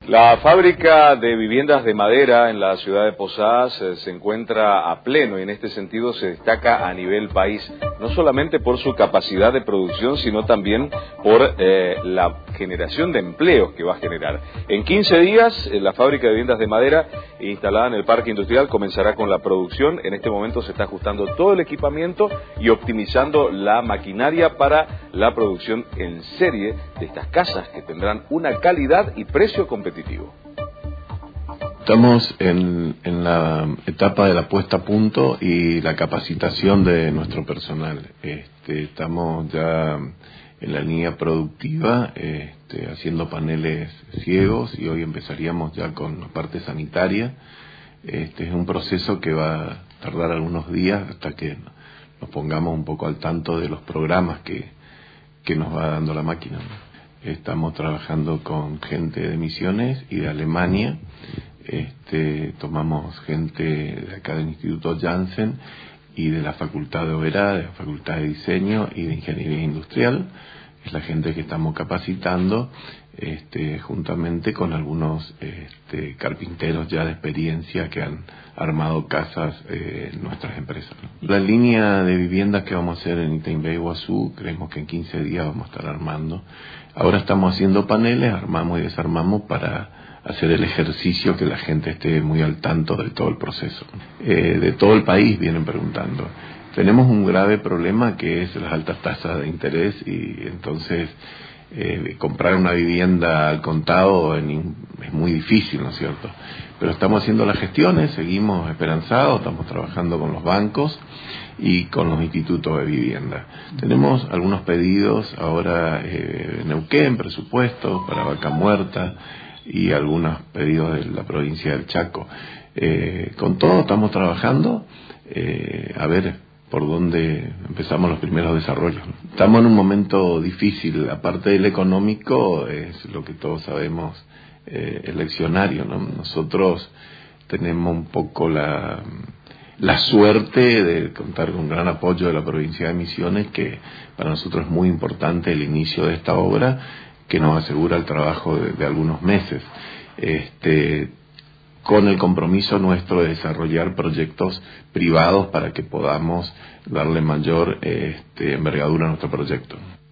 La fábrica de viviendas de madera en la ciudad de Posadas se encuentra a pleno y en este sentido se destaca a nivel país, no solamente por su capacidad de producción, sino también por la generación de empleos que va a generar. En 15 días, la fábrica de viviendas de madera instalada en el Parque Industrial comenzará con la producción. En este momento se está ajustando todo el equipamiento y optimizando la maquinaria para la producción en serie de estas casas que tendrán una calidad y precio competitivo. Estamos en la etapa de la puesta a punto y la capacitación de nuestro personal. Estamos ya en la línea productiva haciendo paneles ciegos y hoy empezaríamos ya con la parte sanitaria. Es un proceso que va a tardar algunos días hasta que nos pongamos un poco al tanto de los programas que nos va dando la máquina. Estamos trabajando con gente de Misiones y de Alemania. Tomamos gente de acá del Instituto Janssen y de la Facultad de Oberá, de la Facultad de Diseño y de Ingeniería Industrial. Es la gente que estamos capacitando, juntamente con algunos carpinteros ya de experiencia que han armado casas en nuestras empresas. La línea de viviendas que vamos a hacer en Itaimbé, Iguazú, creemos que en 15 días vamos a estar armando. Ahora estamos haciendo paneles, armamos y desarmamos para hacer el ejercicio que la gente esté muy al tanto de todo el proceso. De todo el país vienen preguntando. Tenemos un grave problema que es las altas tasas de interés y entonces comprar una vivienda al contado es muy difícil, ¿no es cierto? Pero estamos haciendo las gestiones, seguimos esperanzados, estamos trabajando con los bancos y con los institutos de vivienda. Tenemos algunos pedidos ahora en Neuquén, presupuestos para Vaca Muerta y algunos pedidos de la provincia del Chaco. Con todo estamos trabajando, a ver por dónde empezamos los primeros desarrollos. Estamos en un momento difícil, aparte del económico, es lo que todos sabemos, eleccionario, ¿no? Nosotros tenemos un poco la suerte de contar con un gran apoyo de la provincia de Misiones, que para nosotros es muy importante el inicio de esta obra, que nos asegura el trabajo de algunos meses. Con el compromiso nuestro de desarrollar proyectos privados para que podamos darle mayor envergadura a nuestro proyecto.